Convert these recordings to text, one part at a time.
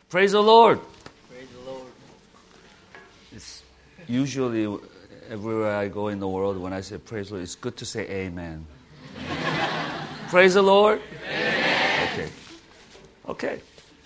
Praise the Lord. Praise the Lord. It's usually everywhere I go in the world, when I say praise the Lord, it's good to say amen. Praise the Lord. Amen. Okay.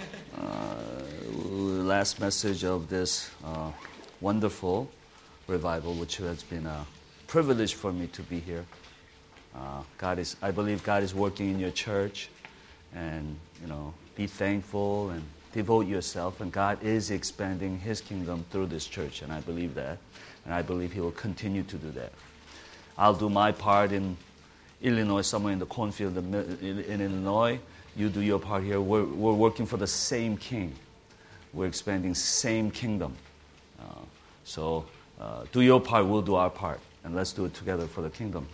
Last message of this wonderful revival, which has been a privilege for me to be here. I believe God is working in your church, and be thankful and devote yourself, and God is expanding His kingdom through this church, and I believe that, and I believe He will continue to do that. I'll do my part in Illinois, somewhere in the cornfield in Illinois. You do your part here. We're working for the same King. We're expanding same kingdom. So do your part, we'll do our part, and let's do it together for the kingdom.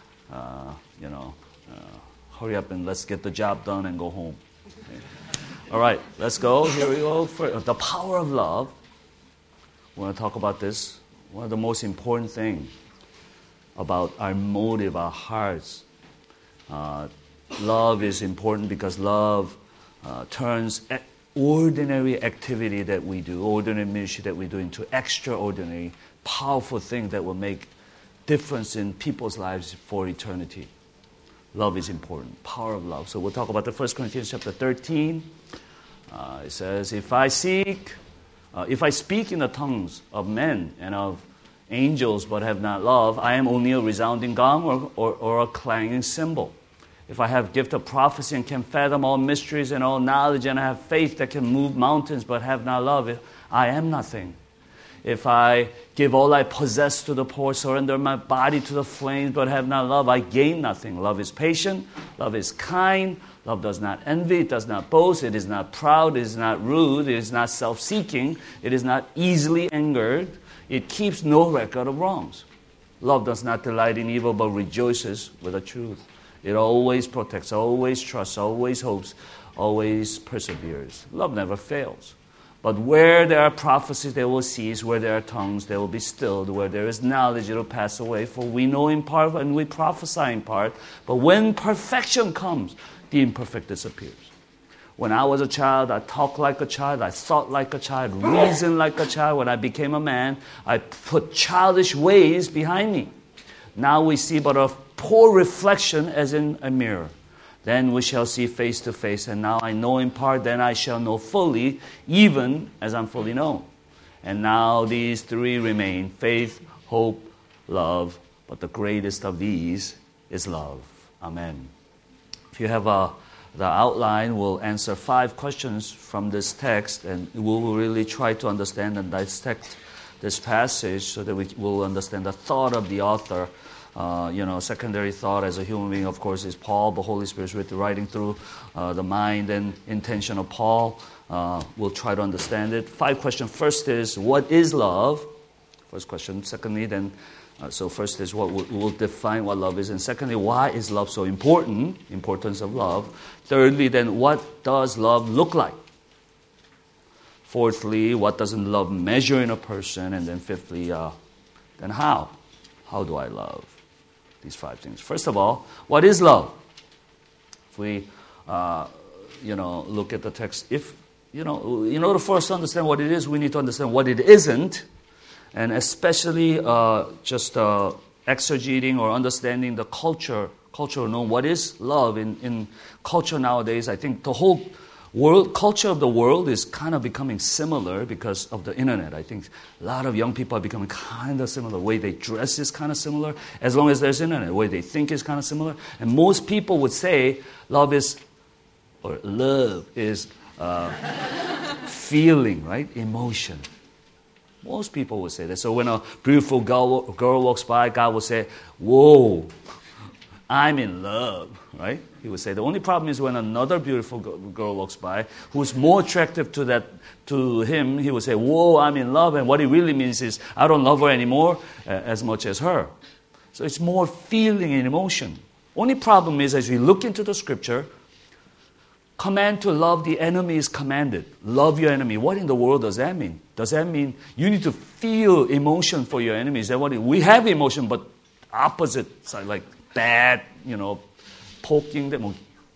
Hurry up and let's get the job done and go home. Okay. All right, let's go. Here we go. For the power of love. We want to talk about this. One of the most important things about our motive, our hearts. Love is important because love turns ordinary activity that we do, ordinary ministry that we do, into extraordinary, powerful thing that will make difference in people's lives for eternity. Love is important. Power of love. So we'll talk about the 1 Corinthians chapter 13. It says, if I speak in the tongues of men and of angels but have not love, I am only a resounding gong or a clanging cymbal. If I have gift of prophecy and can fathom all mysteries and all knowledge, and I have faith that can move mountains but have not love, I am nothing. If I give all I possess to the poor, surrender my body to the flames, but have not love, I gain nothing. Love is patient. Love is kind. Love does not envy. It does not boast. It is not proud. It is not rude. It is not self-seeking. It is not easily angered. It keeps no record of wrongs. Love does not delight in evil, but rejoices with the truth. It always protects, always trusts, always hopes, always perseveres. Love never fails. But where there are prophecies, they will cease. Where there are tongues, they will be stilled. Where there is knowledge, it will pass away. For we know in part and we prophesy in part. But when perfection comes, the imperfect disappears. When I was a child, I talked like a child. I thought like a child, reasoned like a child. When I became a man, I put childish ways behind me. Now we see but a poor reflection as in a mirror. Then we shall see face to face, and now I know in part, then I shall know fully, even as I'm fully known. And now these three remain, faith, hope, love, but the greatest of these is love. Amen. If you have the outline, we'll answer 5 questions from this text, and we will really try to understand and dissect this passage so that we will understand the thought of the author. Secondary thought as a human being, of course, is Paul. The Holy Spirit is writing through the mind and intention of Paul. We'll try to understand it. 5 questions. First is, what is love? First question. Secondly, so first is what we'll define what love is. And secondly, why is love so important? Importance of love. Thirdly, then, what does love look like? Fourthly, what does love measure in a person? And then fifthly, then how? How do I love? These 5 things. First of all, what is love? If we, look at the text, in order for us to understand what it is, we need to understand what it isn't, and especially exegeting or understanding the cultural norm. What is love in culture nowadays? I think the whole culture of the world is kind of becoming similar because of the internet. I think a lot of young people are becoming kind of similar. The way they dress is kind of similar. As long as there's internet, the way they think is kind of similar. And most people would say love is feeling, right? Emotion. Most people would say that. So when a beautiful girl walks by, God will say, "Whoa, I'm in love," right? He would say. The only problem is when another beautiful girl walks by, who's more attractive to him, he would say, "Whoa, I'm in love." And what it really means is, I don't love her anymore as much as her. So it's more feeling and emotion. Only problem is, as we look into the scripture, command to love the enemy is commanded. Love your enemy. What in the world does that mean? Does that mean you need to feel emotion for your enemy? Is that what we have emotion, but opposite side, like bad, poking them,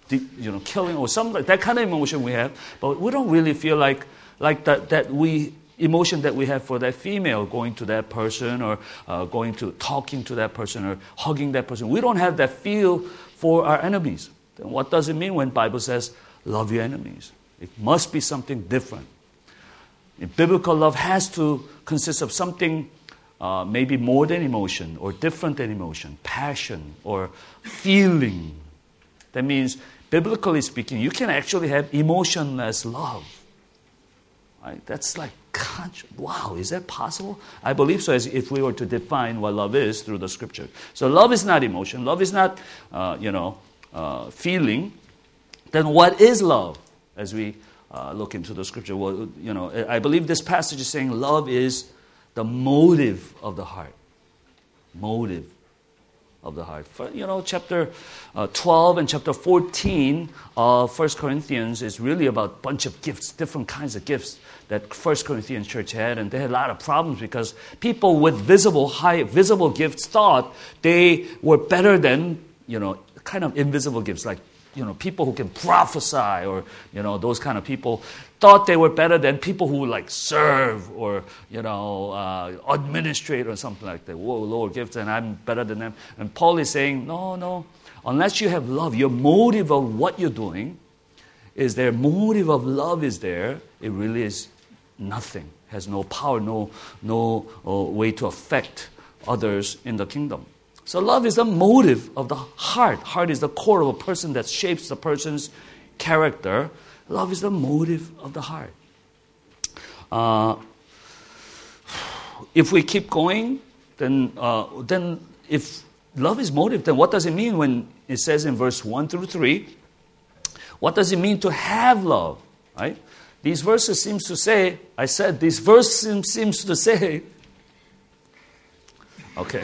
killing or something like that kind of emotion we have, but we don't really feel like that emotion that we have for that female going to that person or talking to that person or hugging that person. We don't have that feel for our enemies. Then what does it mean when the Bible says, love your enemies? It must be something different. Biblical love has to consist of something maybe more than emotion or different than emotion, passion or feeling. That means, biblically speaking, you can actually have emotionless love. Right? That's like, wow, is that possible? I believe so, as if we were to define what love is through the Scripture. So love is not emotion. Love is not, feeling. Then what is love? As we look into the Scripture, well, I believe this passage is saying love is the motive of the heart. Motive of the heart. Chapter 12 and chapter 14 of 1 Corinthians is really about a bunch of gifts, different kinds of gifts that 1 Corinthians church had, and they had a lot of problems because people with high visible gifts thought they were better than, kind of invisible gifts, like, people who can prophesy or, those kind of people thought they were better than people who like serve or, administrate or something like that. Whoa, lower gifts and I'm better than them. And Paul is saying, no, unless you have love, your motive of what you're doing is there, motive of love is there, it really is nothing, has no power, no way to affect others in the kingdom. So love is the motive of the heart. Heart is the core of a person that shapes the person's character. Love is the motive of the heart. If we keep going, then if love is motive, then what does it mean when it says in verse 1 through 3? What does it mean to have love? Right? These verses seems to say, this verse seems to say, okay.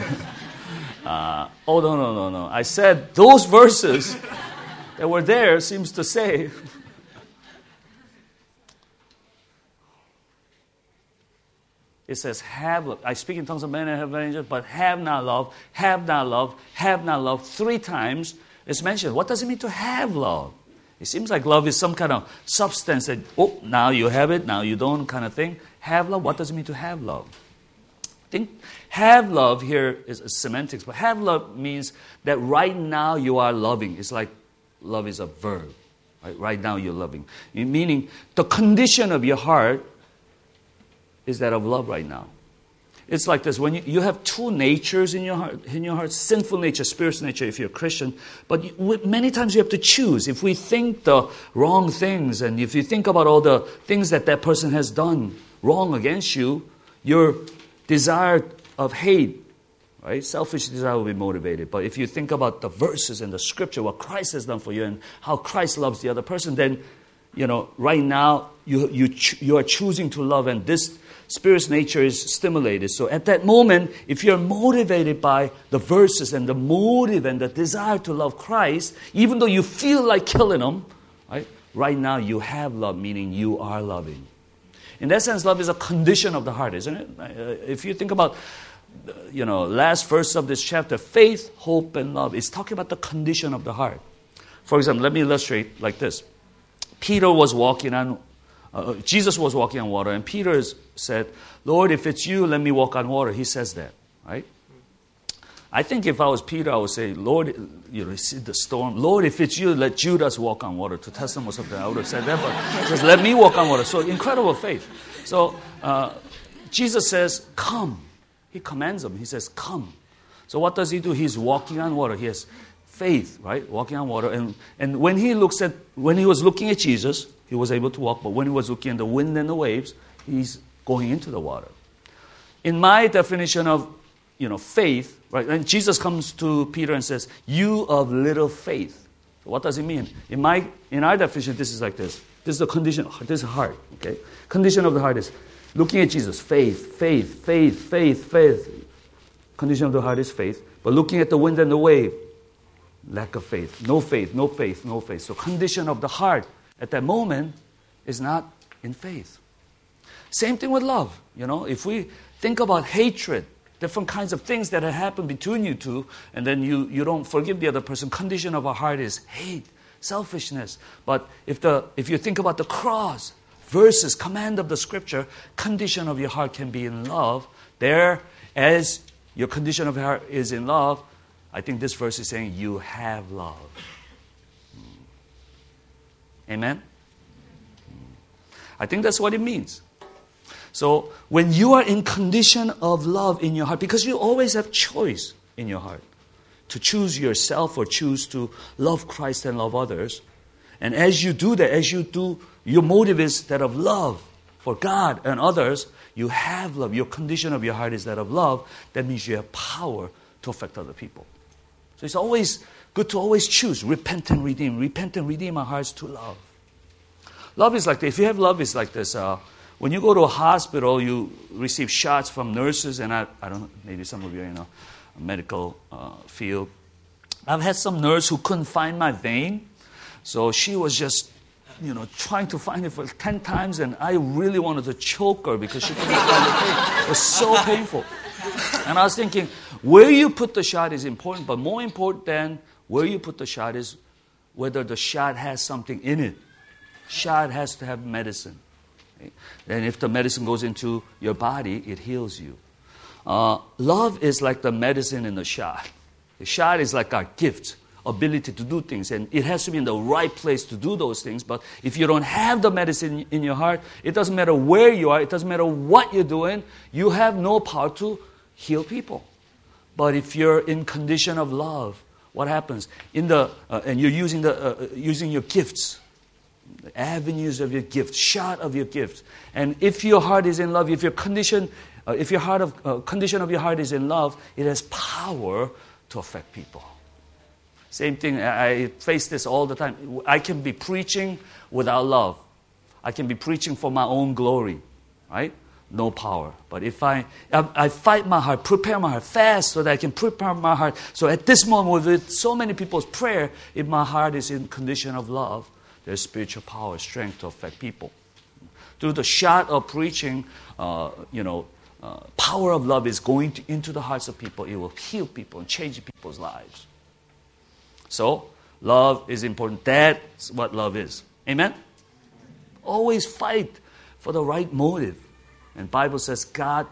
No. I said those verses that were there seems to say, it says, have love. I speak in tongues of men and have angels, but have not love, have not love, have not love. 3 times it's mentioned. What does it mean to have love? It seems like love is some kind of substance that, now you have it, now you don't kind of thing. Have love, what does it mean to have love? I think have love here is semantics, but have love means that right now you are loving. It's like love is a verb. Right now you're loving. Meaning the condition of your heart is that of love right now. It's like this. When you have 2 natures in your heart, sinful nature, spiritual nature if you're a Christian, but many times you have to choose. If we think the wrong things and if you think about all the things that person has done wrong against you, your desire of hate, right? Selfish desire will be motivated. But if you think about the verses in the Scripture, what Christ has done for you and how Christ loves the other person, then, right now you are choosing to love and this spirit's nature is stimulated. So at that moment, if you're motivated by the verses and the motive and the desire to love Christ, even though you feel like killing him, right now you have love, meaning you are loving. In that sense, love is a condition of the heart, isn't it? If you think about, last verse of this chapter, faith, hope, and love, it's talking about the condition of the heart. For example, let me illustrate like this. Jesus was walking on water, and Peter said, Lord, if it's you, let me walk on water. He says that, right? I think if I was Peter, I would say, Lord, see the storm. Lord, if it's you, let Judas walk on water to test him or something. I would have said that, but just let me walk on water. So incredible faith. So Jesus says, come. He commands him. He says, come. So what does he do? He's walking on water. He has faith, right? Walking on water. And when he was looking at Jesus, he was able to walk. But when he was looking at the wind and the waves, he's going into the water. In my definition of faith, right? And Jesus comes to Peter and says, "You of little faith." What does it mean? In our definition, this is like this. This is the condition. This is heart. Okay. Condition of the heart is looking at Jesus. Faith, faith, faith, faith, faith. Condition of the heart is faith. But looking at the wind and the wave, lack of faith. No faith, no faith, no faith. So condition of the heart at that moment is not in faith. Same thing with love. If we think about hatred, different kinds of things that have happened between you two, and then you don't forgive the other person, condition of our heart is hate, selfishness. But if you think about the cross versus command of the Scripture, condition of your heart can be in love. There, as your condition of your heart is in love, I think this verse is saying you have love. Amen? I think that's what it means. So when you are in condition of love in your heart, because you always have choice in your heart to choose yourself or choose to love Christ and love others. And as you do that, your motive is that of love for God and others, you have love. Your condition of your heart is that of love. That means you have power to affect other people. So it's always good to always choose. Repent and redeem. Repent and redeem our hearts to love. Love is like this. If you have love, it's like this. When you go to a hospital, you receive shots from nurses, and I don't know, maybe some of you are in a medical field. I've had some nurse who couldn't find my vein, so she was just, trying to find it for 10 times, and I really wanted to choke her because she couldn't find the vein. It was so painful. And I was thinking, where you put the shot is important, but more important than where you put the shot is whether the shot has something in it. Shot has to have medicine. And if the medicine goes into your body, it heals you. Love is like the medicine in the shot. The shot is like our gift, ability to do things. And it has to be in the right place to do those things. But if you don't have the medicine in your heart, it doesn't matter where you are. It doesn't matter what you're doing. You have no power to heal people. But if you're in condition of love, what happens? And you're using your gifts, the avenues of your gift, shot of your gift. And if your heart is in love, if your condition of your heart is in love, it has power to affect people. Same thing, I face this all the time. I can be preaching without love. I can be preaching for my own glory, right? No power. But if I fight my heart, prepare my heart, fast so that I can prepare my heart. So at this moment, with so many people's prayer, if my heart is in condition of love, there's spiritual power, strength to affect people. Through the shot of preaching, power of love is going into the hearts of people. It will heal people and change people's lives. So, love is important. That's what love is. Amen? Always fight for the right motive. And the Bible says God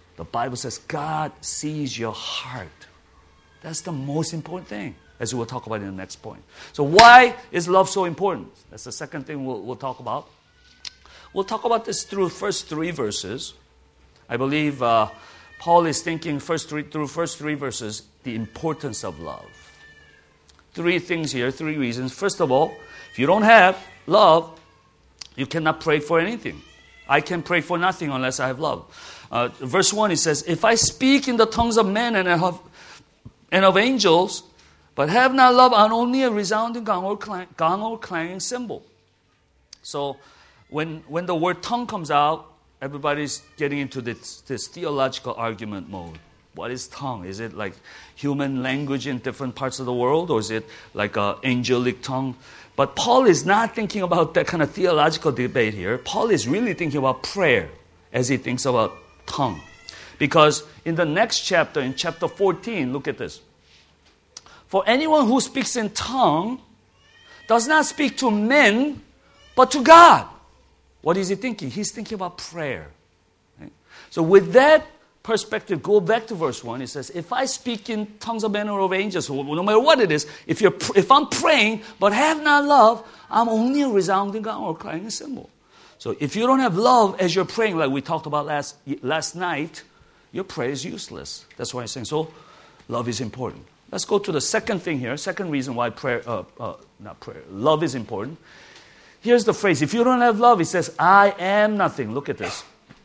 sees your heart. That's the most important thing, as we'll talk about in the next point. So why is love so important? That's the second thing we'll talk about. We'll talk about this through the first 3 verses. I believe Paul is thinking through first 3 verses, the importance of love. 3 things here, 3 reasons. First of all, if you don't have love, you cannot pray for anything. I can pray for nothing unless I have love. Verse 1, it says, if I speak in the tongues of men and of angels, but have not love, I'm only a resounding gong or clanging cymbal. So when the word tongue comes out, everybody's getting into this theological argument mode. What is tongue? Is it like human language in different parts of the world, or is it like an angelic tongue? But Paul is not thinking about that kind of theological debate here. Paul is really thinking about prayer as he thinks about tongue. Because in the next chapter, in chapter 14, look at this. For anyone who speaks in tongue does not speak to men, but to God. What is he thinking? He's thinking about prayer. Right? So with that perspective, go back to verse 1. It says, if I speak in tongues of men or of angels, no matter what it is, if I'm praying but have not love, I'm only a resounding gong or clanging cymbal. So if you don't have love as you're praying, like we talked about last night, your prayer is useless. That's why I'm saying, so love is important. Let's go to the second thing here, second reason why love is important. Here's the phrase, if you don't have love, it says, I am nothing. Look at this.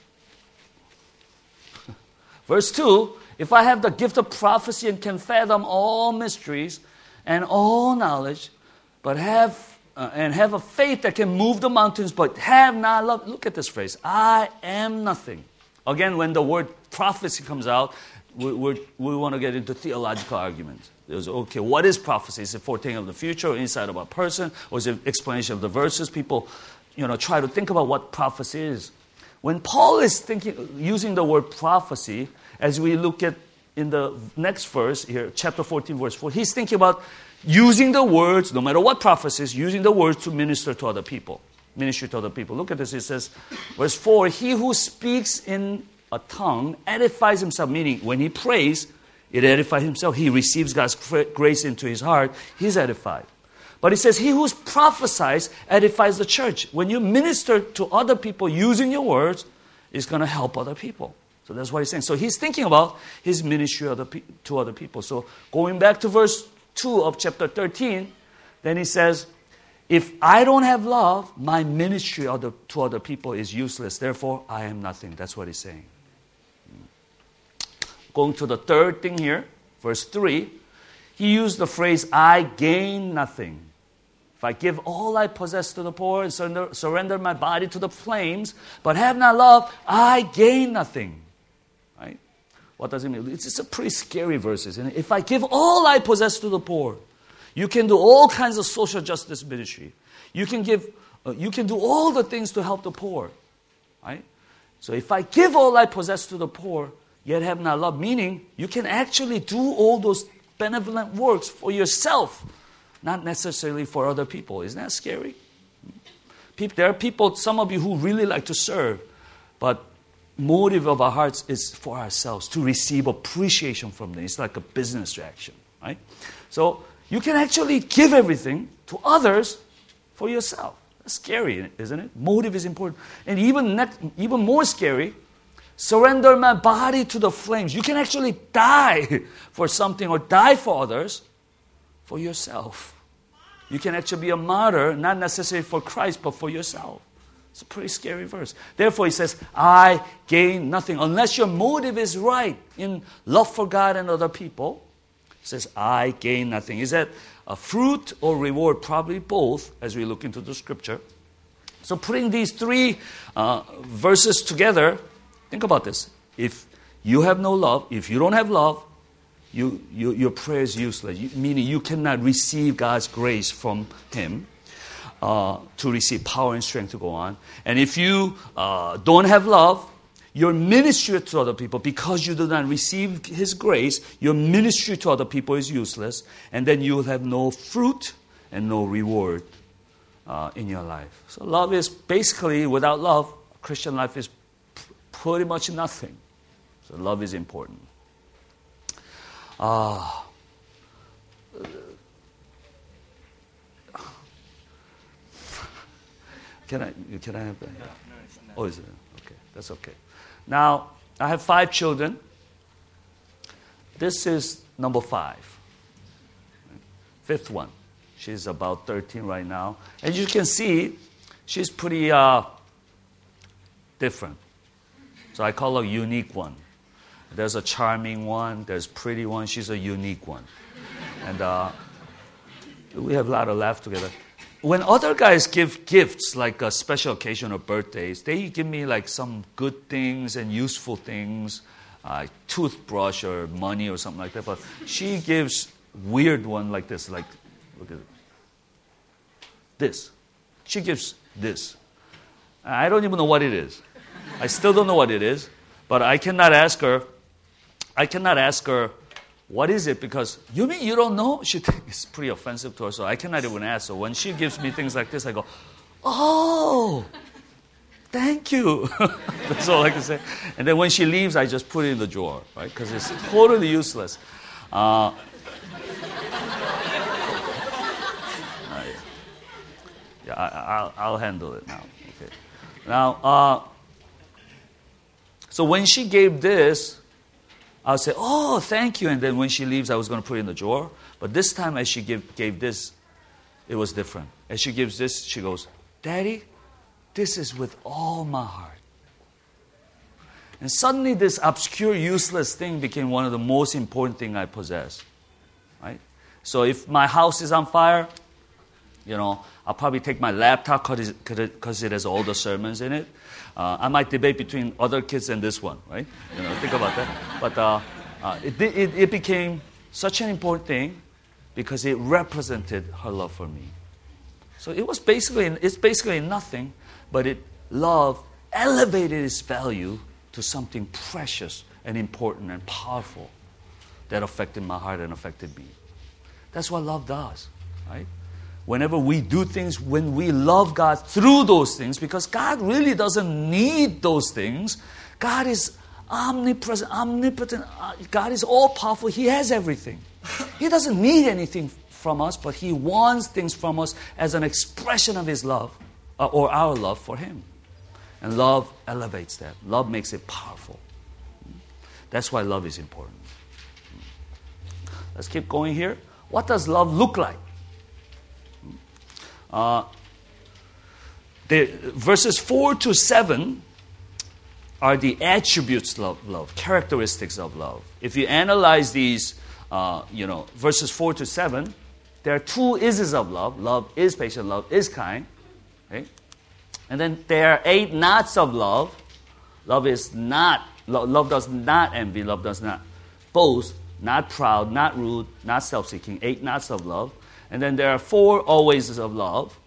Verse 2, if I have the gift of prophecy and can fathom all mysteries and all knowledge, but have a faith that can move the mountains, but have not love. Look at this phrase, I am nothing. Again, when the word prophecy comes out, we want to get into theological arguments. There's, okay, what is prophecy? Is it foretelling of the future or insight about a person? Or is it explanation of the verses? People, try to think about what prophecy is. When Paul is using the word prophecy, as we look at in the next verse here, chapter 14, verse 4, he's thinking about using the words, no matter what prophecies, using the words to minister to other people. Ministry to other people. Look at this. It says, verse 4, he who speaks in a tongue edifies himself, meaning when he prays, it edifies himself. He receives God's grace into his heart. He's edified. But he says, he who prophesies edifies the church. When you minister to other people using your words, it's going to help other people. So that's what he's saying. So he's thinking about his ministry to other people. So going back to verse 2 of chapter 13, then he says, if I don't have love, my ministry to other people is useless. Therefore, I am nothing. That's what he's saying. Going to the third thing here, verse 3, he used the phrase, I gain nothing. If I give all I possess to the poor and surrender my body to the flames, but have not love, I gain nothing. Right? What does it mean? It's a pretty scary verse, isn't it? If I give all I possess to the poor, you can do all kinds of social justice ministry. You can do all the things to help the poor. Right? So if I give all I possess to the poor, yet have not love, meaning you can actually do all those benevolent works for yourself, not necessarily for other people. Isn't that scary? There are people, some of you who really like to serve, but motive of our hearts is for ourselves, to receive appreciation from them. It's like a business transaction, right? So you can actually give everything to others for yourself. That's scary, isn't it? Motive is important. And even more scary, surrender my body to the flames. You can actually die for something or die for others for yourself. You can actually be a martyr, not necessarily for Christ, but for yourself. It's a pretty scary verse. Therefore, he says, I gain nothing. Unless your motive is right in love for God and other people, he says, I gain nothing. Is that a fruit or reward? Probably both, as we look into the scripture. So putting these three verses together, think about this. If you have no love, if you don't have love, your prayer is useless. Meaning you cannot receive God's grace from Him to receive power and strength to go on. And if you don't have love, your ministry to other people, because you do not receive His grace, your ministry to other people is useless. And then you will have no fruit and no reward in your life. So love is basically, without love, Christian life is pretty much nothing. So love is important. Can I have that? No, it's not. Oh, is it? Okay, that's okay. Now, I have 5 children. This is number 5. 5th one. She's about 13 right now. As you can see, she's pretty different. So I call her a unique one. There's a charming one. There's a pretty one. She's a unique one. And we have a lot of laugh together. When other guys give gifts, like a special occasion or birthdays, they give me like some good things and useful things, toothbrush or money or something like that. But she gives weird one like this, like, look at it. This. She gives this. I don't even know what it is. I still don't know what it is. But I cannot ask her, what is it? Because, you mean you don't know? She thinks it's pretty offensive to her, so I cannot even ask. So when she gives me things like this, I go, oh, thank you. That's all I can say. And then when she leaves, I just put it in the drawer, right? Because it's totally useless. Yeah, I'll handle it now. Okay. Now, so when she gave this, I'll say, oh, thank you. And then when she leaves, I was going to put it in the drawer. But this time, as she gave this, it was different. As she gives this, she goes, Daddy, this is with all my heart. And suddenly, this obscure, useless thing became one of the most important things I possess. Right? So if my house is on fire, I'll probably take my laptop because it has all the sermons in it. I might debate between other kids and this one, right? Think about that. But it became such an important thing because it represented her love for me. So it's basically nothing, but love elevated its value to something precious and important and powerful that affected my heart and affected me. That's what love does, right? Whenever we do things, when we love God through those things, because God really doesn't need those things. God is omnipresent, omnipotent. God is all-powerful. He has everything. He doesn't need anything from us, but He wants things from us as an expression of His love, or our love for Him. And love elevates that. Love makes it powerful. That's why love is important. Let's keep going here. What does love look like? Verses 4 to 7 are the attributes of love, characteristics of love. If you analyze these, verses 4 to 7, there are two is's of love. Love is patient, love is kind. Okay? And then there are 8 nots of love. Love does not envy, love does not boast, not proud, not rude, not self-seeking. 8 nots of love. And then there are 4 alwayses of love.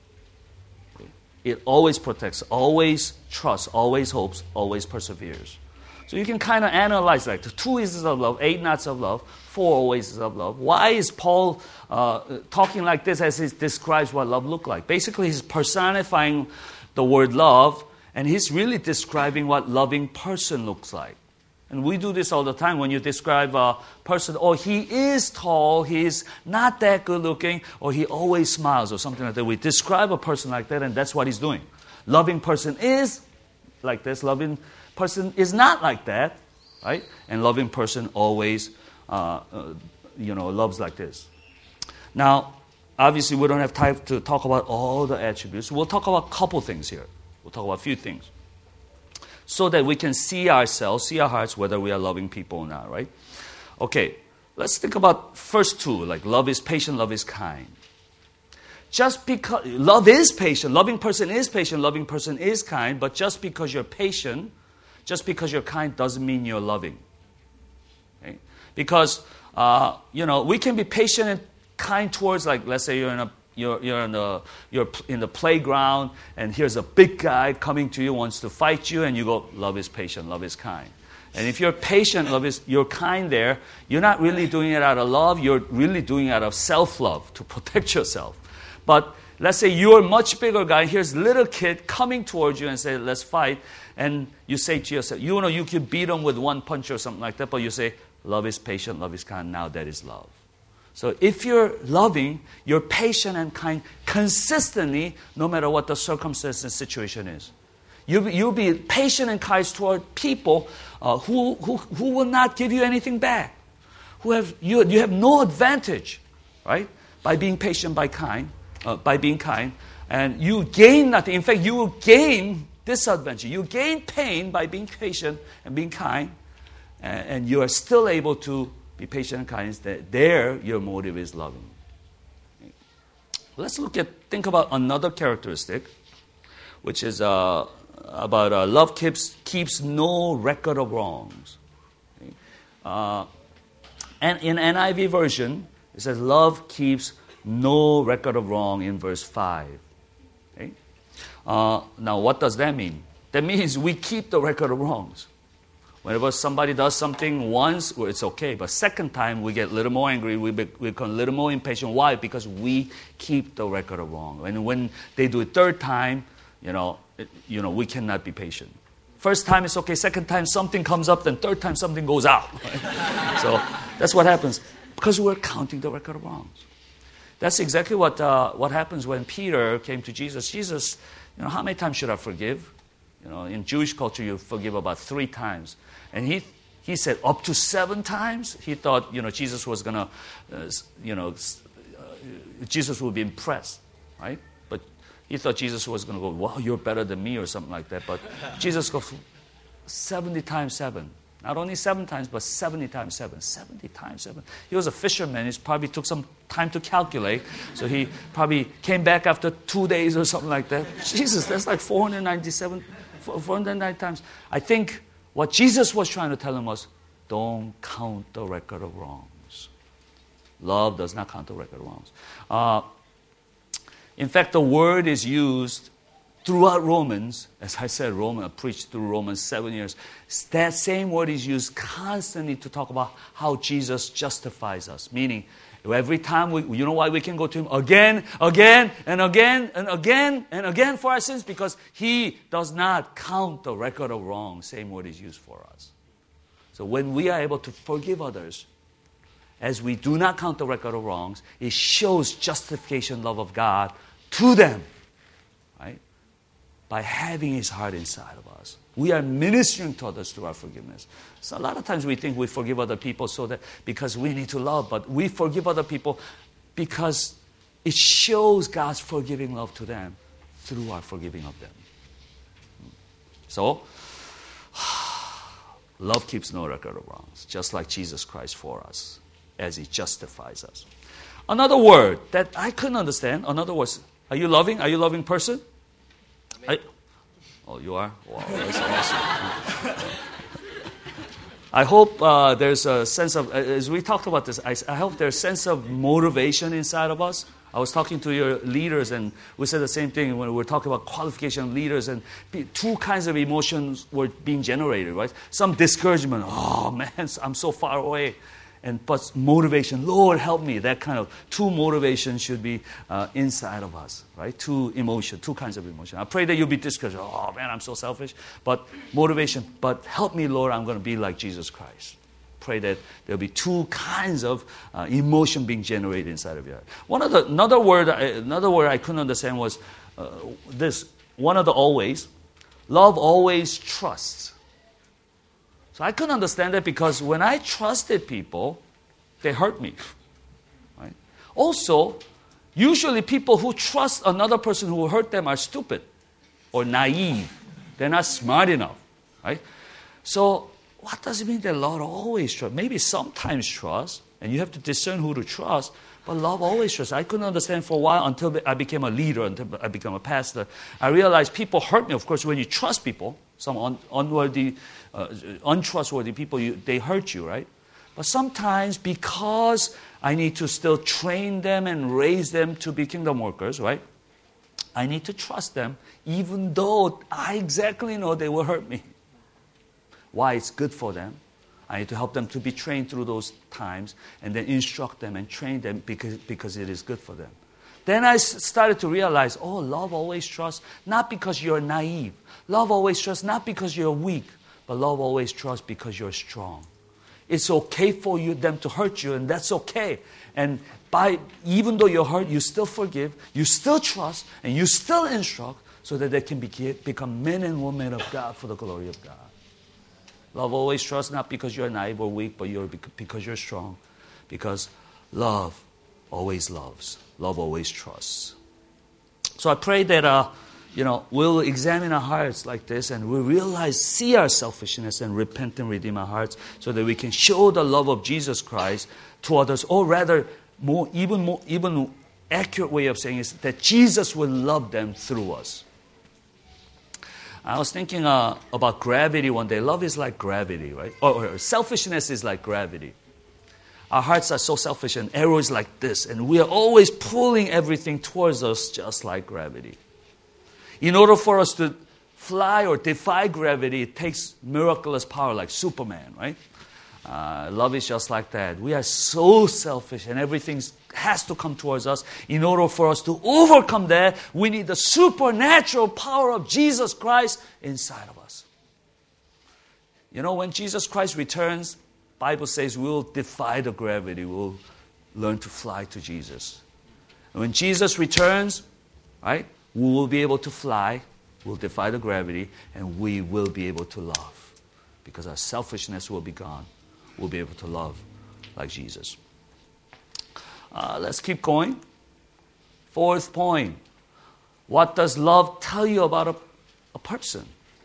It always protects, always trusts, always hopes, always perseveres. So you can kind of analyze like the 2 is's of love, 8 nots of love, 4 alwayses of love. Why is Paul talking like this as he describes what love looks like? Basically, he's personifying the word love, and he's really describing what loving person looks like. And we do this all the time when you describe a person, he is tall, he's not that good looking, or he always smiles, or something like that. We describe a person like that, and that's what he's doing. Loving person is like this, loving person is not like that, right? And loving person always, loves like this. Now, obviously, we don't have time to talk about all the attributes. We'll talk about a couple things here. We'll talk about a few things, so that we can see ourselves, see our hearts, whether we are loving people or not, right? Okay, let's think about first 2, like love is patient, love is kind. Just because love is patient, loving person is patient, loving person is kind, but just because you're patient, just because you're kind doesn't mean you're loving. Okay? Because, we can be patient and kind towards, like, let's say you're in the playground, and here's a big guy coming to you, wants to fight you, and you go, love is patient, love is kind. And if you're patient, you're kind there, you're not really doing it out of love, you're really doing it out of self-love, to protect yourself. But let's say you're a much bigger guy, here's a little kid coming towards you and say, let's fight, and you say to yourself, you could beat him with one punch or something like that, but you say, love is patient, love is kind, now that is love. So if you're loving, you're patient and kind consistently, no matter what the circumstance and situation is. You'll be patient and kind toward people who will not give you anything back. You have no advantage, right? By being patient, by being kind, and you gain nothing. In fact, you will gain disadvantage. You gain pain by being patient and being kind, and you are still able to be patient and kind. There, your motive is loving. Let's think about another characteristic, which is about love keeps no record of wrongs. And in NIV version, it says love keeps no record of wrong in verse 5. Okay? Now, what does that mean? That means we keep the record of wrongs. Whenever somebody does something once, well, it's okay. But second time, we get a little more angry. We become a little more impatient. Why? Because we keep the record of wrong. And when they do it third time, we cannot be patient. First time it's okay. Second time something comes up. Then third time something goes out. Right? So that's what happens. Because we're counting the record of wrongs. That's exactly what happens when Peter came to Jesus. Jesus, how many times should I forgive? In Jewish culture, you forgive about 3 times. And he said up to 7 times. He thought, Jesus was going to, Jesus would be impressed, right? But he thought Jesus was going to go, wow, you're better than me or something like that. But Jesus goes 70 times 7. Not only 7 times, but 70 times 7. 70 times 7. He was a fisherman. He probably took some time to calculate. So he probably came back after 2 days or something like that. Jesus, that's like 490 times. I think what Jesus was trying to tell him was, don't count the record of wrongs. Love does not count the record of wrongs. In fact, the word is used throughout Romans. As I said, I preached through Romans 7 years. That same word is used constantly to talk about how Jesus justifies us. Meaning, Every time you know why we can go to Him again, and again for our sins? Because He does not count the record of wrong. Same word is used for us. So when we are able to forgive others, as we do not count the record of wrongs, it shows justification, love of God to them, right? By having His heart inside of us. We are ministering to others through our forgiveness. So a lot of times we think we forgive other people because we need to love, but we forgive other people because it shows God's forgiving love to them through our forgiving of them. So, love keeps no record of wrongs, just like Jesus Christ for us, as He justifies us. Another word that I couldn't understand, another word, are you loving? Are you a loving person? Oh, you are? Wow, that's awesome. I hope there's a sense of, as we talked about this, I hope there's a sense of motivation inside of us. I was talking to your leaders, and we said the same thing when we were talking about qualification of leaders, and two kinds of emotions were being generated, right? Some discouragement, oh man, I'm so far away. But motivation, Lord, help me. That kind of two motivations should be inside of us, right? Two kinds of emotion. I pray that you'll be discouraged. Oh, man, I'm so selfish. But motivation, but help me, Lord, I'm going to be like Jesus Christ. Pray that there'll be two kinds of emotion being generated inside of you. Another word I couldn't understand was this. One of the always. Love always trusts. So I couldn't understand that because when I trusted people, they hurt me. Right? Also, usually people who trust another person who will hurt them are stupid or naive. They're not smart enough. Right? So what does it mean that love always trusts? Maybe sometimes trust, and you have to discern who to trust, but love always trusts. I couldn't understand for a while until I became a leader, until I became a pastor. I realized people hurt me. Of course, when you trust people, some untrustworthy people, they hurt you, right? But sometimes because I need to still train them and raise them to be kingdom workers, right? I need to trust them even though I exactly know they will hurt me. Why? It's good for them. I need to help them to be trained through those times and then instruct them and train them because it is good for them. Then I started to realize, love always trusts, not because you're naive. Love always trusts, not because you're weak, but love always trusts because you're strong. It's okay for them to hurt you, and that's okay. And even though you're hurt, you still forgive, you still trust, and you still instruct so that they can become men and women of God for the glory of God. Love always trusts, not because you're naive or weak, but because you're strong. Because love always loves. Love always trusts. So I pray that we'll examine our hearts like this and we'll see our selfishness and repent and redeem our hearts so that we can show the love of Jesus Christ to others. Or rather, even accurate way of saying is that Jesus will love them through us. I was thinking about gravity one day. Love is like gravity, right? Or selfishness is like gravity. Our hearts are so selfish and arrow is like this. And we are always pulling everything towards us just like gravity. In order for us to fly or defy gravity, it takes miraculous power like Superman, right? Love is just like that. We are so selfish and everything has to come towards us. In order for us to overcome that, we need the supernatural power of Jesus Christ inside of us. When Jesus Christ returns, Bible says we'll defy the gravity. We'll learn to fly to Jesus. And when Jesus returns, right, we will be able to fly. We'll defy the gravity, and we will be able to love because our selfishness will be gone. We'll be able to love like Jesus. Let's keep going. Fourth point. What does love tell you about a person?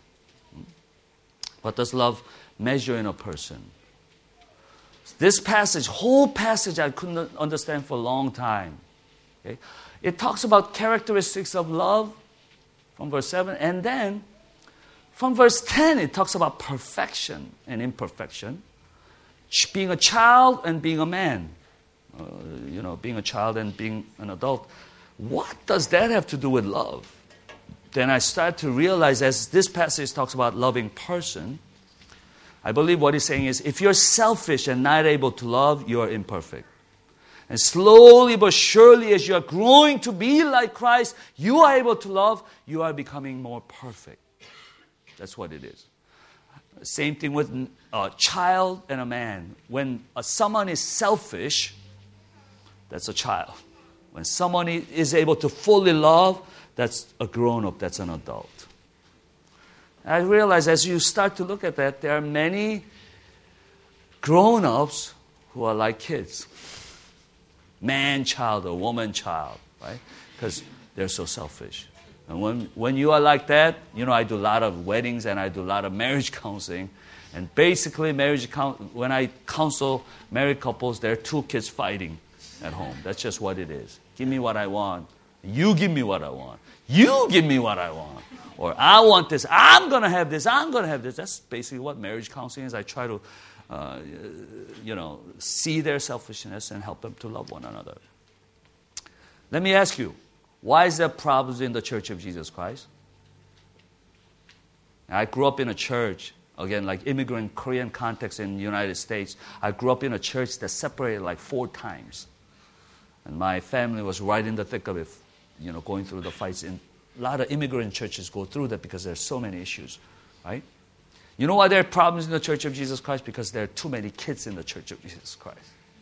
What does love measure in a person? This whole passage I couldn't understand for a long time. Okay? It talks about characteristics of love from verse 7. And then from verse 10, it talks about perfection and imperfection. Being a child and being a man. Being a child and being an adult. What does that have to do with love? Then I start to realize as this passage talks about loving person, I believe what he's saying is if you're selfish and not able to love, you're imperfect. And slowly but surely, as you are growing to be like Christ, you are able to love, you are becoming more perfect. That's what it is. Same thing with a child and a man. When someone is selfish, that's a child. When someone is able to fully love, that's a grown-up, that's an adult. I realize as you start to look at that, there are many grown-ups who are like kids. Man-child or woman-child, right? Because they're so selfish. And when you are like that, I do a lot of weddings and I do a lot of marriage counseling. And basically, when I counsel married couples, there are two kids fighting at home. That's just what it is. Give me what I want. You give me what I want. You give me what I want. Or I want this. I'm going to have this. I'm going to have this. That's basically what marriage counseling is. I try to see their selfishness and help them to love one another. Let me ask you, why is there problems in the Church of Jesus Christ? I grew up in a church, again, like immigrant Korean context in the United States. I grew up in a church that separated like 4 times. And my family was right in the thick of it, going through the fights. And a lot of immigrant churches go through that because there's so many issues, right? You know why there are problems in the Church of Jesus Christ? Because there are too many kids in the Church of Jesus Christ.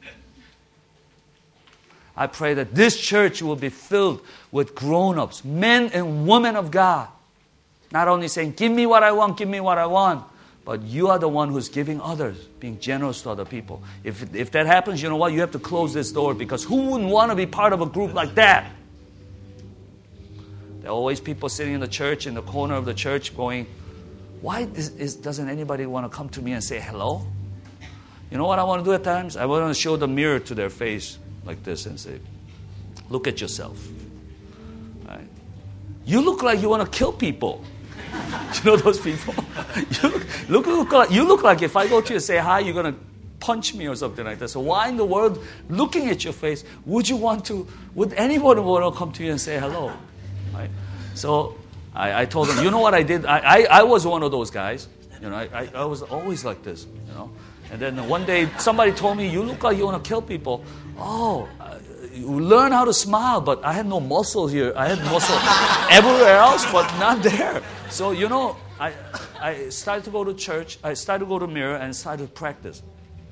I pray that this church will be filled with grown-ups, men and women of God. Not only saying, give me what I want, give me what I want, but you are the one who's giving others, being generous to other people. If that happens, you know what? You have to close this door, because who wouldn't want to be part of a group like that? There are always people sitting in the church, in the corner of the church, going, why doesn't anybody want to come to me and say hello? You know what I want to do at times? I want to show the mirror to their face like this and say, look at yourself. Right? You look like you want to kill people. You know those people? You look like if I go to you and say hi, you're going to punch me or something like that. So why in the world, looking at your face, would anyone want to come to you and say hello? Right? So I told them, you know what I did? I was one of those guys. I was always like this, And then one day somebody told me, you look like you want to kill people. Oh, you learn how to smile, but I had no muscle here. I had muscle everywhere else, but not there. So, I started to go to church. I started to go to mirror and started to practice.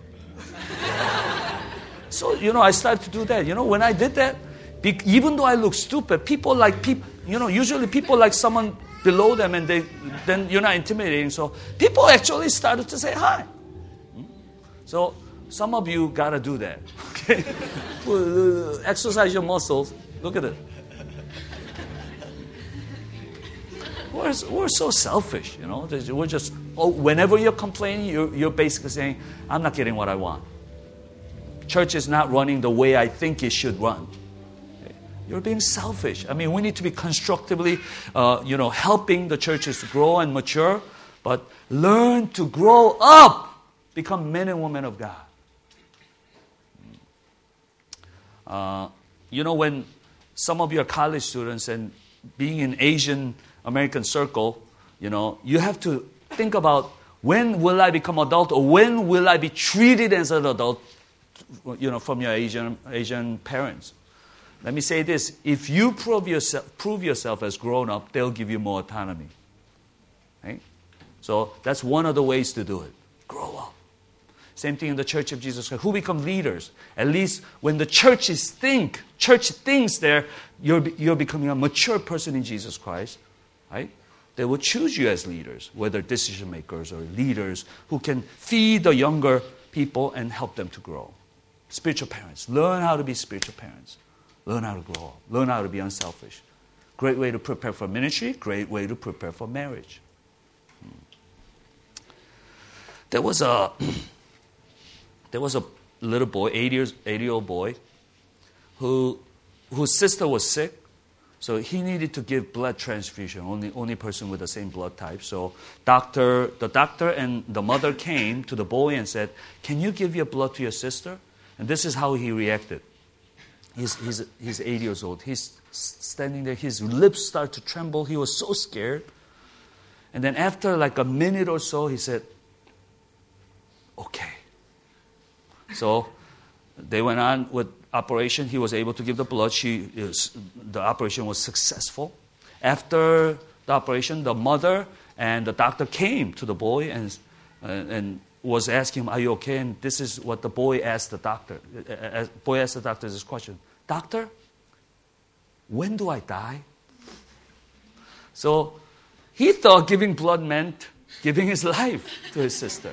So, I started to do that. When I did that, even though I look stupid, usually people like someone below them, and then you're not intimidating. So people actually started to say hi. So some of you got to do that. Okay? Exercise your muscles. Look at it. We're so selfish, We're just, whenever you're complaining, you're basically saying, I'm not getting what I want. Church is not running the way I think it should run. You're being selfish. I mean, we need to be constructively, helping the churches to grow and mature, but learn to grow up. Become men and women of God. When some of you are college students and being in Asian American circle, you have to think about, when will I become adult, or when will I be treated as an adult, from your Asian parents. Let me say this. If you prove yourself as grown up, they'll give you more autonomy. Right? So that's one of the ways to do it. Grow up. Same thing in the Church of Jesus Christ. Who become leaders? At least when the church thinks there, you're becoming a mature person in Jesus Christ. Right? They will choose you as leaders, whether decision makers or leaders who can feed the younger people and help them to grow. Spiritual parents. Learn how to be spiritual parents. Learn how to grow up. Learn how to be unselfish. Great way to prepare for ministry. Great way to prepare for marriage. There was a little boy, 80-year-old boy, whose sister was sick, so he needed to give blood transfusion. Only person with the same blood type. So the doctor and the mother came to the boy and said, "Can you give your blood to your sister?" And this is how he reacted. He's 80 years old. He's standing there. His lips start to tremble. He was so scared. And then after like a minute or so, he said, "Okay." So They went on with operation. He was able to give the blood. The operation was successful. After the operation, the mother and the doctor came to the boy and was asking him, "Are you okay?" And this is what the boy asked the doctor. Boy asked the doctor this question: "Doctor, when do I die?" So he thought giving blood meant giving his life to his sister.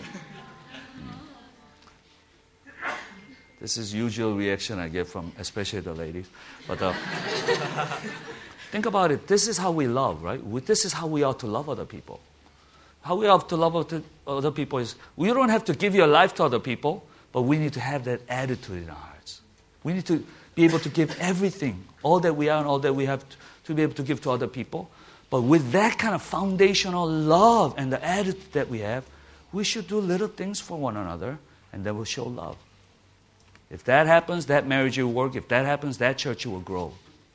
This is usual reaction I get from especially the ladies. But think about it. This is how we love, right? This is how we ought to love other people. How we ought to love other people is we don't have to give your life to other people, but we need to have that attitude in our hearts. We need to be able to give everything, all that we are and all that we have to be able to give to other people. But with that kind of foundational love and the attitude that we have, we should do little things for one another, and that will show love. If that happens, that marriage will work. If that happens, that church will grow.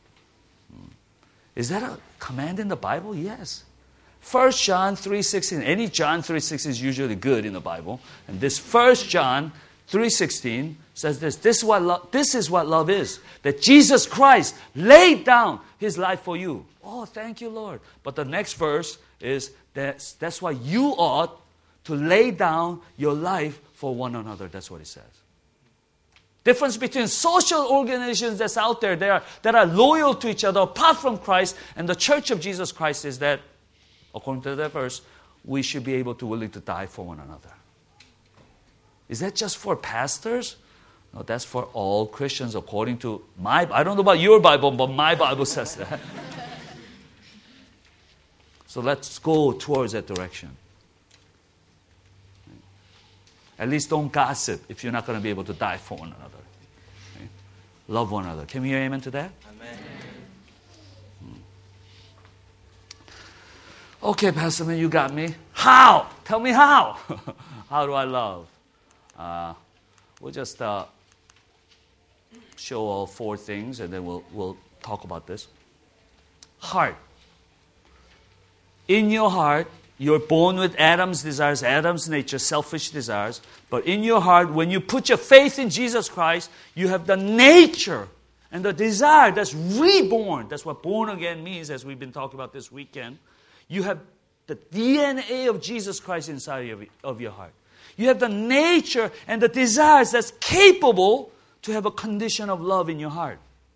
Is that a command in the Bible? Yes. 1 John 3:16. Any John 3:16 is usually good in the Bible. And this 1 John 3:16 says this. This is what love is. That Jesus Christ laid down his life for you. Oh, thank you, Lord. But the next verse is that's why you ought to lay down your life for one another. That's what it says. Difference between social organizations that's out there that are loyal to each other apart from Christ and the Church of Jesus Christ is that, according to that verse, we should be able to willing to die for one another. Is that just for pastors? No, that's for all Christians according to I don't know about your Bible, but my Bible says that. So let's go towards that direction. At least don't gossip if you're not going to be able to die for one another. Okay? Love one another. Can we hear amen to that? Amen. Okay, Pastor Man, you got me. How? Tell me how. How do I love? We'll just show all four things, and then we'll talk about this. Heart. In your heart, you're born with Adam's desires, Adam's nature, selfish desires. But in your heart, when you put your faith in Jesus Christ, you have the nature and the desire that's reborn. That's what born again means, as we've been talking about this weekend. You have the DNA of Jesus Christ inside of your heart. You have the nature and the desires that's capable to have a condition of love in your heart.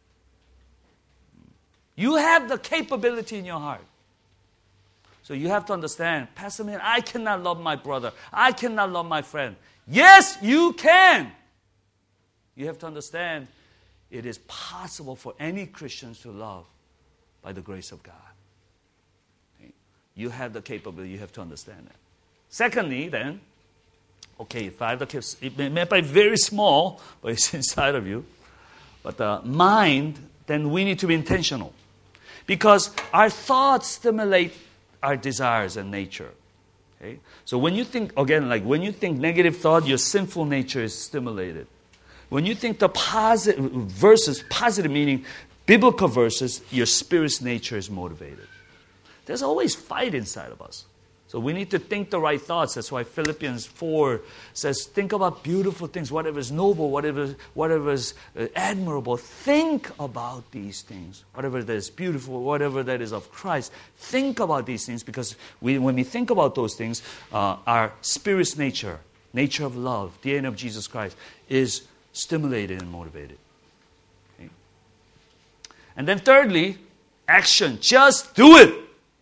You have the capability in your heart. So you have to understand, Pastor Man, I cannot love my brother. I cannot love my friend. Yes, you can. You have to understand, it is possible for any Christians to love by the grace of God. Okay? You have the capability. You have to understand that. Secondly, then, okay, if I have the capability, it may be very small, but it's inside of you. But the mind, then we need to be intentional. Because our thoughts stimulate our desires and nature. Okay? So when you think, again, like when you think negative thought, your sinful nature is stimulated. When you think the positive verses, positive meaning, biblical verses, your spirit's nature is motivated. There's always fight inside of us. So we need to think the right thoughts. That's why Philippians 4 says, think about beautiful things, whatever is noble, whatever is admirable. Think about these things. Whatever that is beautiful, whatever that is of Christ. Think about these things because when we think about those things, our spirit's nature of love, DNA of Jesus Christ, is stimulated and motivated. Okay? And then thirdly, action. Just do it.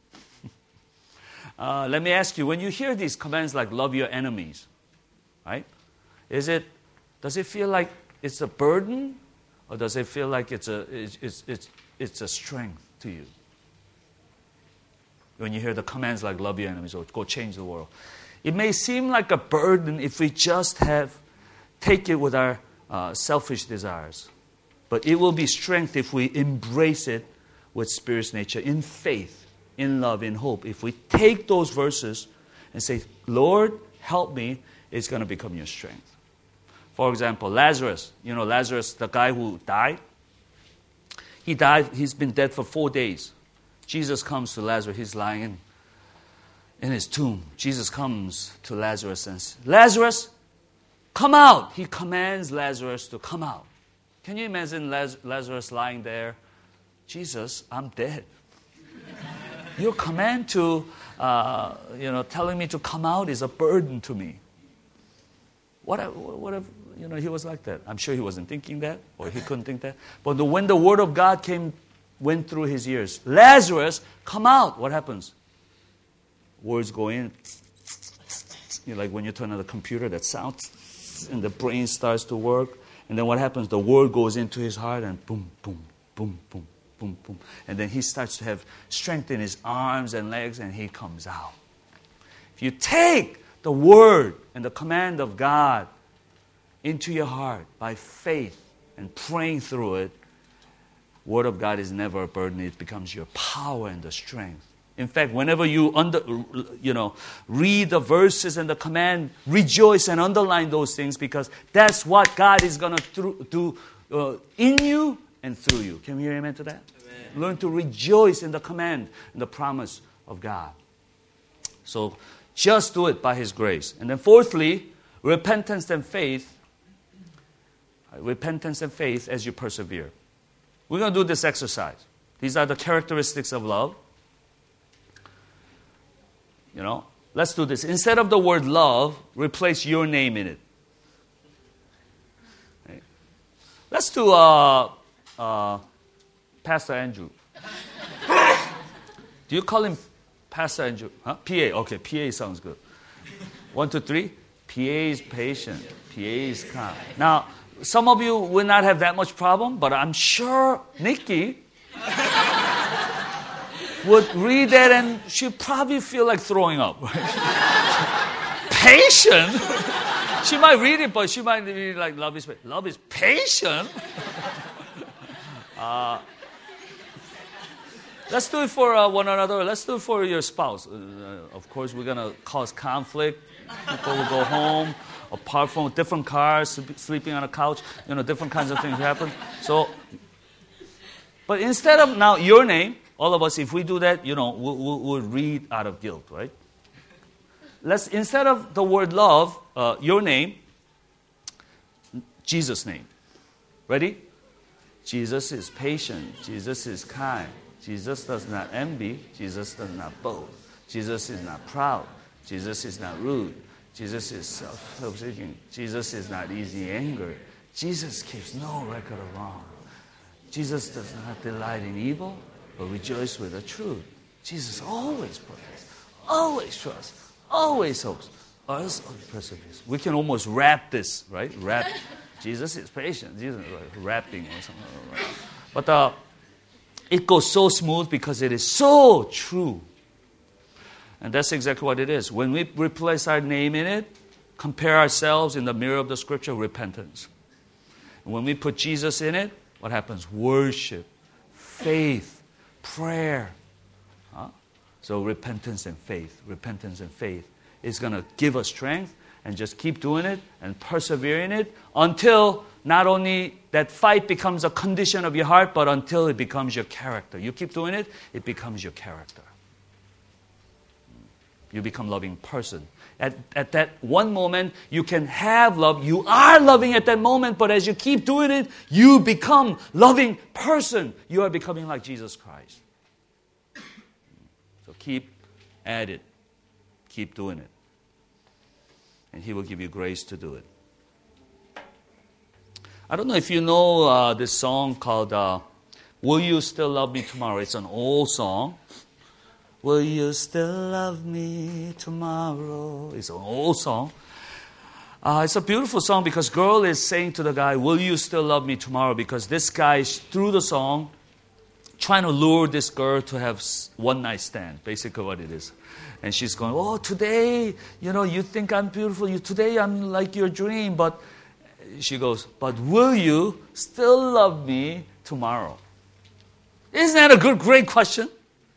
Let me ask you, when you hear these commands like love your enemies, right? Does it feel like it's a burden, or does it feel like it's a strength to you? When you hear the commands like love your enemies or go change the world, it may seem like a burden if we just take it with our selfish desires, but it will be strength if we embrace it with spirit's nature in faith. In love, in hope. If we take those verses and say, Lord, help me, it's going to become your strength. For example, Lazarus. You know Lazarus, the guy who died? He died, he's been dead for 4 days. Jesus comes to Lazarus, he's lying in his tomb. Jesus comes to Lazarus and says, Lazarus, come out. He commands Lazarus to come out. Can you imagine Lazarus lying there? Jesus, I'm dead. Your command to, telling me to come out is a burden to me. What if, he was like that? I'm sure he wasn't thinking that, or he couldn't think that. But when the word of God went through his ears, Lazarus, come out. What happens? Words go in. Like when you turn on the computer, that sound, and the brain starts to work. And then what happens? The word goes into his heart, and boom, boom, boom, boom, boom, boom. And then he starts to have strength in his arms and legs, and he comes out. If you take the word and the command of God into your heart by faith and praying through it, word of God is never a burden. It becomes your power and the strength. In fact, whenever you read the verses and the command, rejoice and underline those things, because that's what God is going to do in you and through you. Can we hear amen to that? Amen. Learn to rejoice in the command and the promise of God. So just do it by His grace. And then fourthly, repentance and faith. Repentance and faith as you persevere. We're going to do this exercise. These are the characteristics of love. Let's do this. Instead of the word love, replace your name in it. Right? Let's do Pastor Andrew. Do you call him Pastor Andrew? Huh? PA. Okay, PA sounds good. 1, 2, 3. PA is patient. PA is kind. Now, some of you will not have that much problem, but I'm sure Nikki would read that and she'd probably feel like throwing up. Patient? She might read it, but she might read like love is patient. Love is patient? Let's do it for one another. Let's do it for your spouse. Of course, we're going to cause conflict. People will go home, apart from different cars, sleeping on a couch. Different kinds of things happen. So, but instead of now your name, all of us, if we do that, we'll read out of guilt, right? Instead of the word love, your name, Jesus' name. Ready? Jesus is patient. Jesus is kind. Jesus does not envy. Jesus does not boast. Jesus is not proud. Jesus is not rude. Jesus is self-seeking. Jesus is not easy angered. Jesus keeps no record of wrong. Jesus does not delight in evil, but rejoice with the truth. Jesus always prays, always trusts, always hopes, always perseveres. We can almost rap this, right? Rap. Jesus is patient. Jesus is rapping or something. Right? But it goes so smooth because it is so true. And that's exactly what it is. When we replace our name in it, compare ourselves in the mirror of the Scripture, repentance. And when we put Jesus in it, what happens? Worship, faith, prayer. So repentance and faith is going to give us strength, and just keep doing it and persevere in it until not only that fight becomes a condition of your heart, but until it becomes your character. You keep doing it, it becomes your character. You become a loving person. At that one moment, you can have love. You are loving at that moment, but as you keep doing it, you become loving person. You are becoming like Jesus Christ. So keep at it. Keep doing it. And He will give you grace to do it. I don't know if you know this song called Will You Still Love Me Tomorrow? It's an old song. Will you still love me tomorrow? It's an old song. It's a beautiful song because girl is saying to the guy, will you still love me tomorrow? Because this guy is, through the song, trying to lure this girl to have one night stand. Basically what it is. And she's going, oh, today, you think I'm beautiful. Today I'm like your dream. But she goes, but will you still love me tomorrow? Isn't that a great question?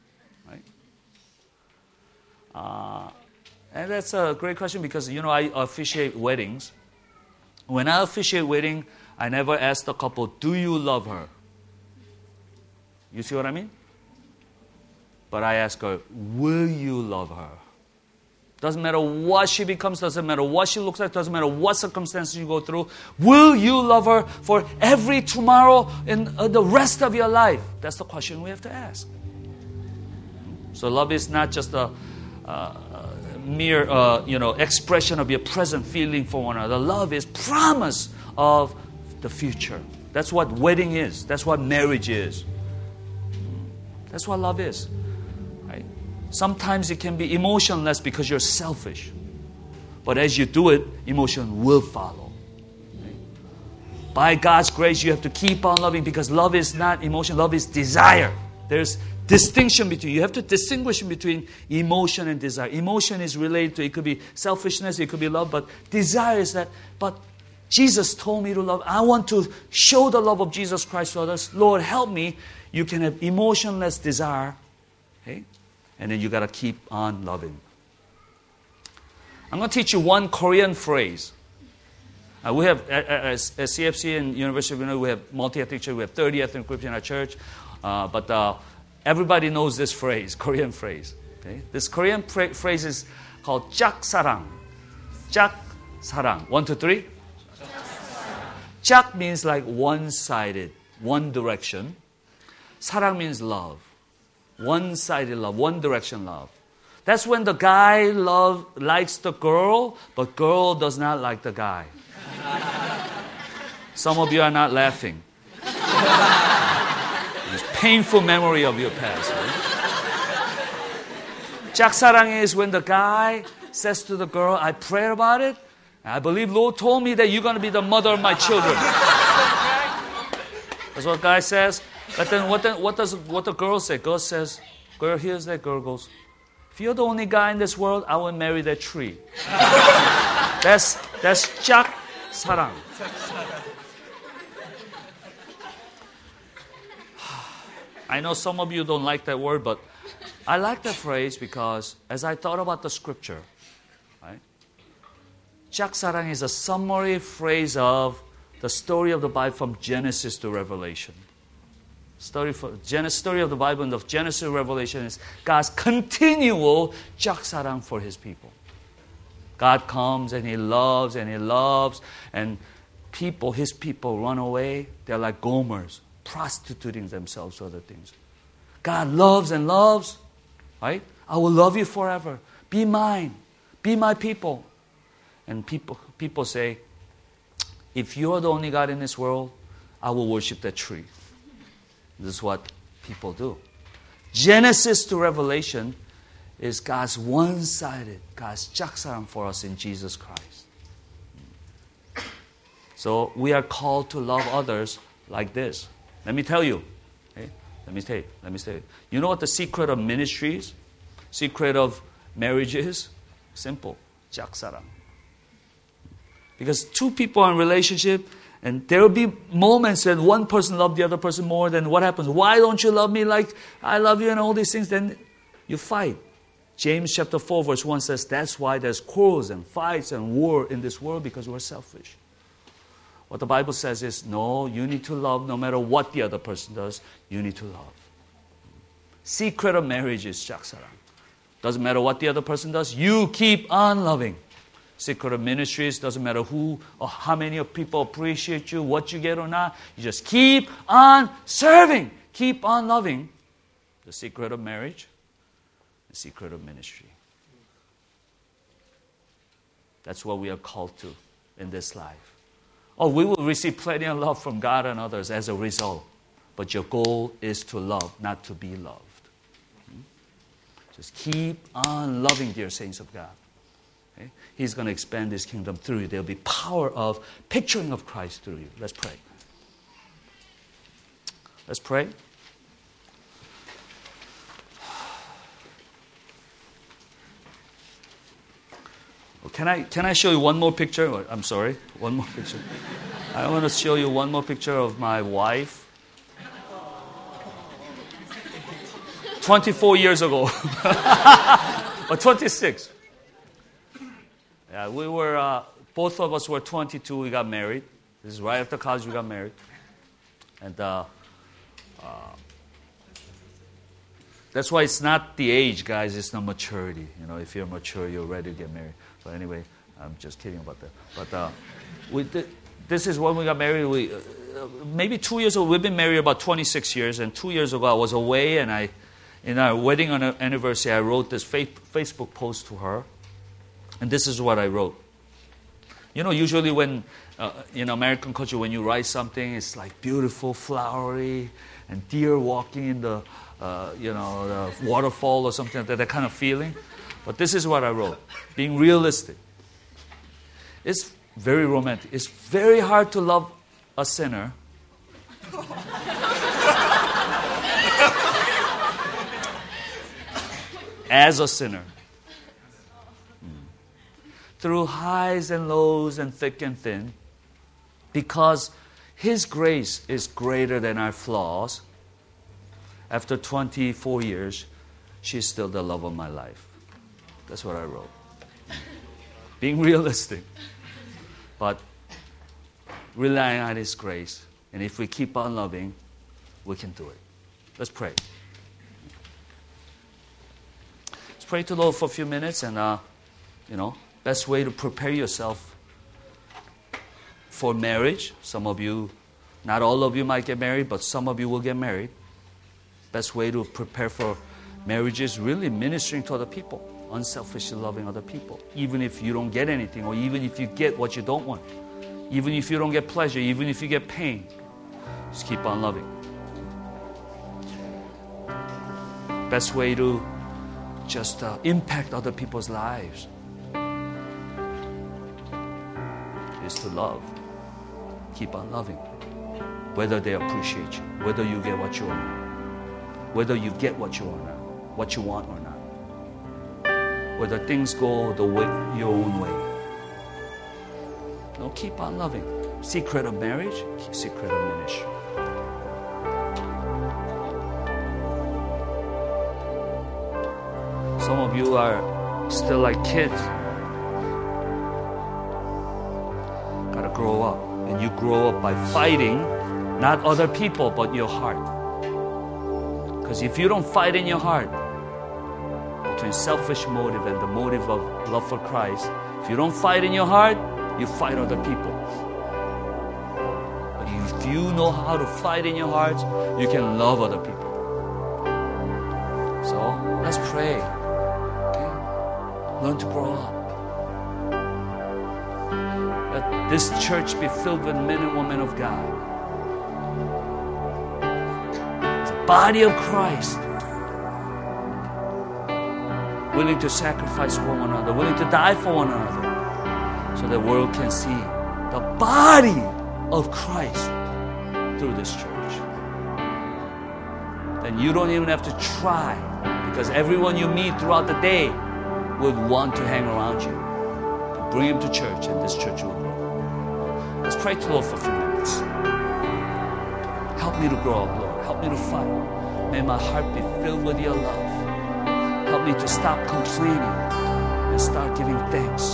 And that's a great question because, I officiate weddings. When I officiate wedding, I never ask the couple, do you love her? You see what I mean? But I ask her, will you love her? Doesn't matter what she becomes, doesn't matter what she looks like, doesn't matter what circumstances you go through. Will you love her for every tomorrow in the rest of your life? That's the question we have to ask. So love is not just a mere expression of your present feeling for one another. Love is promise of the future. That's what wedding is. That's what marriage is. That's what love is. Right? Sometimes it can be emotionless because you're selfish. But as you do it, emotion will follow. Right? By God's grace, you have to keep on loving because love is not emotion. Love is desire. There's distinction between, you have to distinguish between emotion and desire. Emotion is related to, it could be selfishness, it could be love, but desire is that, but Jesus told me to love. I want to show the love of Jesus Christ to others. Lord, help me. You can have emotionless desire, okay? And then you got to keep on loving. I'm going to teach you one Korean phrase. We have, at CFC and University of Illinois, we have multi-ethnic church. We have 30 ethnic groups in our church. But everybody knows this phrase, Korean phrase. Okay? This Korean phrase is called 짝사랑. 짝사랑. 1, 2, 3. 짝 means like one-sided, one direction. 사랑 means love. One-sided love, one direction love. That's when the guy likes the girl, but girl does not like the guy. Some of you are not laughing. It's painful memory of your past. Right? 짝사랑 is when the guy says to the girl, I prayed about it. I believe Lord told me that you're going to be the mother of my children. That's what guy says. But then what the girl say? Girl says, girl hears that, girl goes, if you're the only guy in this world, I will marry that tree. That's 짝사랑. I know some of you don't like that word, but I like that phrase because as I thought about the scripture, right? 짝사랑 is a summary phrase of the story of the Bible from Genesis to Revelation. Story of the Bible and the Genesis to Revelation is God's continual 짝사랑 for His people. God comes and He loves, and people, His people run away. They're like Gomers, prostituting themselves to other things. God loves and loves, right? I will love you forever. Be mine. Be my people. And people say, if you're the only God in this world, I will worship that tree. This is what people do. Genesis to Revelation is God's one-sided, God's 짝사랑 for us in Jesus Christ. So we are called to love others like this. Let me tell you. Okay? Let me tell you. You know what the secret of ministry is? Secret of marriage is? Simple. 짝사랑. Because two people are in relationship, and there will be moments when one person loves the other person more. Then what happens? Why don't you love me like I love you and all these things? Then you fight. James chapter 4 verse 1 says that's why there's quarrels and fights and war in this world, because we're selfish. What the Bible says is, no, you need to love no matter what the other person does. You need to love. Secret of marriage is 짝사랑. Doesn't matter what the other person does. You keep on loving. Secret of ministries, doesn't matter who or how many of people appreciate you, what you get or not. You just keep on serving. Keep on loving. The secret of marriage, the secret of ministry. That's what we are called to in this life. Oh, we will receive plenty of love from God and others as a result. But your goal is to love, not to be loved. Just keep on loving, dear saints of God. Okay? He's going to expand His kingdom through you. There will be power of picturing of Christ through you. Let's pray. Let's pray. Can I show you one more picture? I'm sorry, one more picture. I want to show you one more picture of my wife. 24 years ago. Or 26. Yeah, we were, both of us were 22, we got married. This is right after college we got married. And That's why it's not the age, guys. It's the maturity. You know, if you're mature, you're ready to get married. So anyway, I'm just kidding about that. But this is when we got married. We maybe 2 years ago. We've been married about 26 years. And 2 years ago, I was away, and in our wedding anniversary, I wrote this Facebook post to her. And this is what I wrote. You know, usually when in American culture, when you write something, it's like beautiful, flowery, and deer walking in the the waterfall or something like that kind of feeling. But this is what I wrote. Being realistic. It's very romantic. It's very hard to love a sinner. As a sinner. Through highs and lows and thick and thin. Because His grace is greater than our flaws. After 24 years, she's still the love of my life. That's what I wrote. Being realistic. But relying on His grace. And if we keep on loving, we can do it. Let's pray. Let's pray to the Lord for a few minutes. And, best way to prepare yourself for marriage. Some of you, not all of you might get married, but some of you will get married. Best way to prepare for marriage is really ministering to other people, unselfishly loving other people, even if you don't get anything, or even if you get what you don't want, even if you don't get pleasure, even if you get pain. Just keep on loving. Best way to just impact other people's lives is to love. Keep on loving. Whether they appreciate you, whether you get what you want. Whether you get what you want or not. Whether things go your own way. No, keep on loving. Secret of marriage, secret of ministry. Some of you are still like kids. Gotta grow up. And you grow up by fighting, not other people, but your heart. Because if you don't fight in your heart between selfish motive and the motive of love for Christ, if you don't fight in your heart, you fight other people. But if you know how to fight in your heart, you can love other people. So let's pray. Okay? Learn to grow up. Let this church be filled with men and women of God. Body of Christ, willing to sacrifice for one another, willing to die for one another, so the world can see the body of Christ through this church. Then you don't even have to try, because everyone you meet throughout the day would want to hang around you, to bring him to church, and this church will grow. Let's pray to the Lord for a few minutes. Help me to grow up, Lord. Help me to fight. May my heart be filled with your love. Help me to stop complaining and start giving thanks.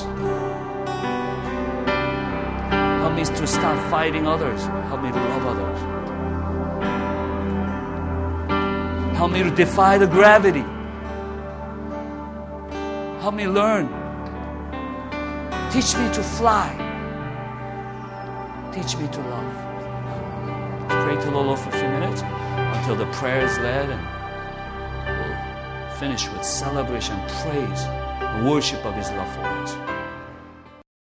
Help me to stop fighting others. Help me to love others. Help me to defy the gravity. Help me learn. Teach me to fly. Teach me to love. Pray to the Lord for a few minutes until the prayer is led, and we'll finish with celebration, praise, and worship of His love for us.